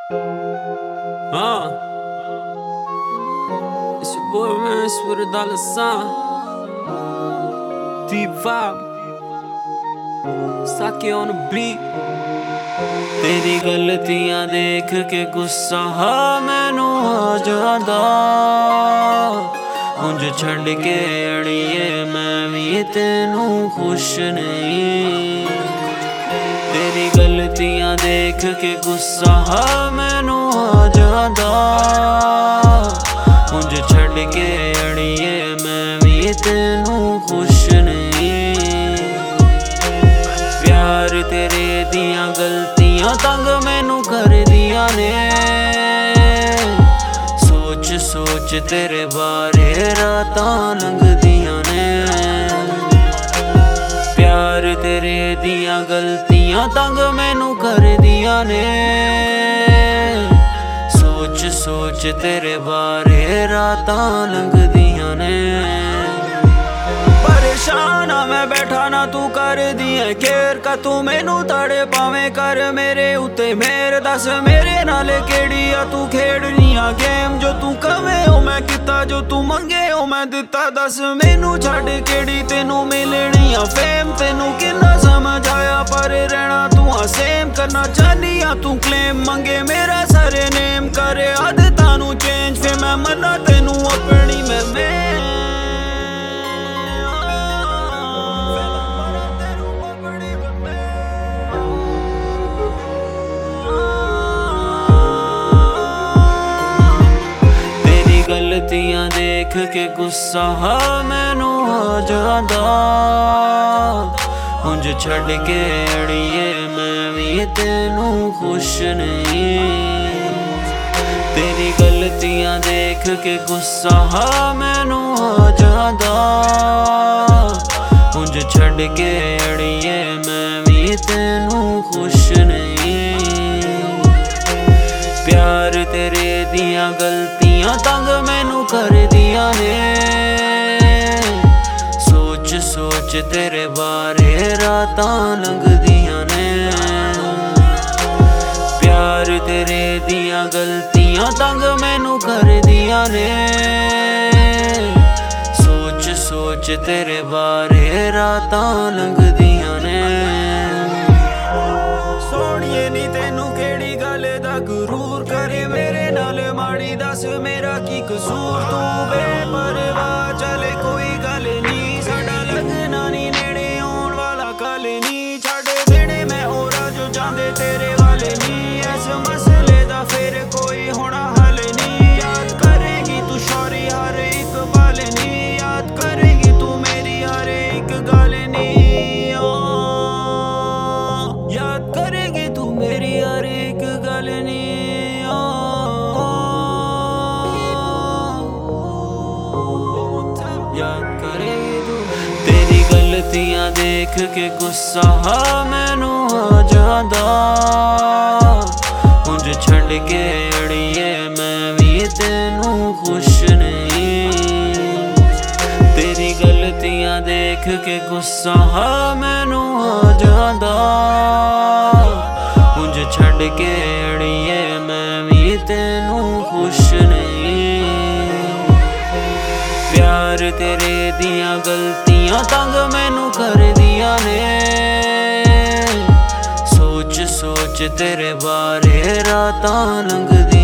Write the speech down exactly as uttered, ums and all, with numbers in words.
Uh, it's your boy Rance with a dollar sign. Deep vibe. Sake on the beat. तेरी गलतियां देख के गुस्सा मैनू आ जांदा उंज छड़ के अड़िए मैं भी तेनू खुश नहीं। तेरी गलतियां देख के गुस्सा मैनू आ जांदा उंज छड़ के अड़िए मैं भी तेनू खुश नहीं। प्यार तेरे दियां गलतियां तंग मैनू कर दियां ने। सोच सोच तेरे बारे रातां लंघदियां ने। प्यार तेरे दियां गलतियां तंग मैनू कर दियां ने। सोच सोच तेरे बारे रातां लंघदियां ने। परेशान आ मैं बैठा ना तू कर दिए केयर का तू मैनू तड़े पावे कर मेरे उत्ते मेर दस मेरे नाल केड़ी आ तू खेड़नी आ गेम जो तू कवे ओ मैं किता जो तू मंगे ओ मैं दिता दस मैनू छड़ केड़ी तेनू मिलनी आ फेम तेनू किन्ना समझ आया पर रहना तू आ सेम करना चाहनी आ तू क्लेम मंगे मेरा सारे नेम करे आदतां नू चेंज फिर मैं मना तेनू अपनी मैं मैं गलतियां देख के गुस्सा मैनू आ जांदा उंज छड़ के अड़िए मैं भी तेनू खुश नहीं। तेरी गलतियां देख के गुस्सा मैनू आ जांदा उंज छड़ के अड़िए मैं भी तेनू खुश नहीं। प्यार तेरे दियां गलतियां तंग मैनू कर दियां ने। सोच सोच तेरे बारे रातां लंघदियां ने। प्यार तेरे दियां गलतियां तंग मैनू कर दियां ने। सोच सोच तेरे बारे रातां लंघदियां ने। सोहणिए नी तेनू केड़ी गल दा गुरूर करे मेरे नाल माड़ी दस मेरा की कसूर तू बेपरवाह चले कोई गल नी साडा लगना नी नेड़े आउण वाला कल नी छड़ देने मैं होरा जो जांदे तेरे वाले नी इस मसले दा फिर कोई होना हल नी। याद करेगी तू शौरी हर एक पल नी याद करेगी तू मेरी हर एक गल नी याद करेगी तू मेरी हर एक गल नी। याद करेगी तू तेरी गलतियां देख के गुस्सा मैनू आ जांदा उंज छड़ के अड़िए मैं भी तेनू खुश नहीं। तेरी गलतियां देख के गुस्सा मैनू आ जांदा उंज छड़ के अड़िए मैं भी तेनू खुश नहीं। प्यार तेरे दियां गलतियां तंग मैनू कर दियां ने। सोच सोच तेरे बारे रातां लंघदियां